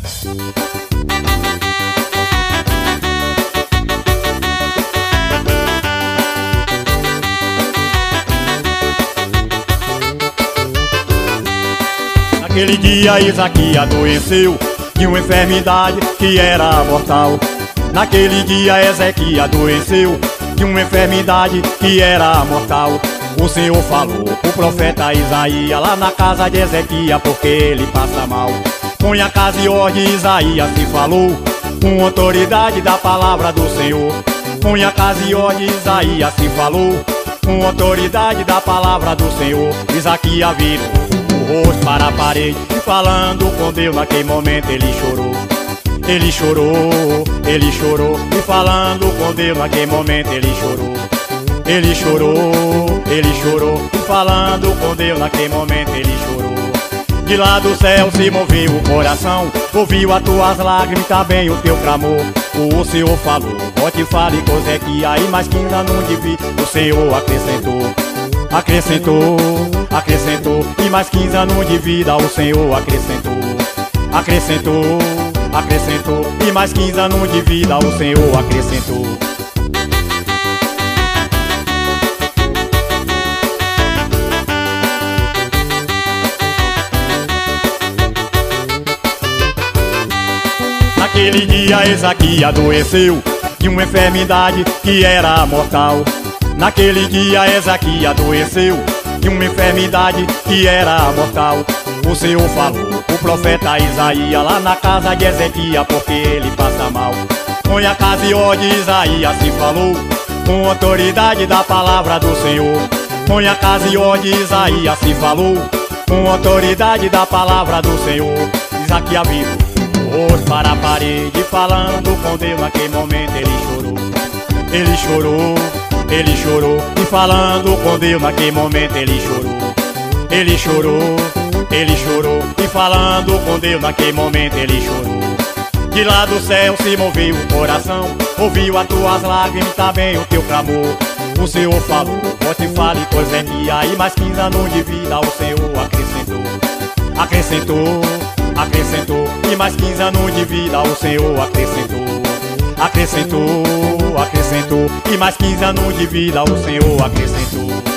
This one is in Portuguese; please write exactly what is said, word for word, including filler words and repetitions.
Naquele dia Isaque adoeceu de uma enfermidade que era mortal. Naquele dia Ezequiel adoeceu de uma enfermidade que era mortal. O Senhor falou pro profeta Isaías lá na casa de Ezequiel, porque ele passa mal. Põe a casa em ordem, Isaías se falou com autoridade da palavra do Senhor. Põe a casa em ordem, Isaías se falou com autoridade da palavra do Senhor. Isaías virou o rosto para a parede e falando com Deus, naquele momento ele chorou. Ele chorou, ele chorou e falando com Deus, naquele momento ele chorou. Ele chorou, ele chorou e falando com Deus, naquele momento ele chorou. De lá do céu se moveu o coração, ouviu as tuas lágrimas, também o teu clamor. O Senhor falou, volte e fale com Ezequiel, e mais quinze anos de vida o Senhor acrescentou. Acrescentou, acrescentou, e mais quinze anos de vida o Senhor acrescentou. Acrescentou, acrescentou, e mais quinze anos de vida o Senhor acrescentou. Naquele dia Ezequiel adoeceu de uma enfermidade que era mortal. Naquele dia Ezequiel adoeceu de uma enfermidade que era mortal. O Senhor falou o profeta Isaías lá na casa de Ezequiel, porque ele passa mal. Põe a casa em ordem, Isaías se falou com autoridade da palavra do Senhor. Põe a casa em ordem, Isaías se falou com autoridade da palavra do Senhor. Isaías virou o rosto para a parede falando com Deus, naquele momento ele chorou. Ele chorou, ele chorou e falando com Deus, naquele momento ele chorou. Ele chorou, ele chorou e falando com Deus, naquele momento ele chorou. De lá do céu se moveu o coração, ouviu as tuas lágrimas, também o teu clamor. O Senhor falou, volte e fale com Ezequiel, e mais quinze anos de vida o Senhor acrescentou. Acrescentou, acrescentou, e mais quinze anos de vida o Senhor acrescentou. Acrescentou, acrescentou, e mais quinze anos de vida o Senhor acrescentou.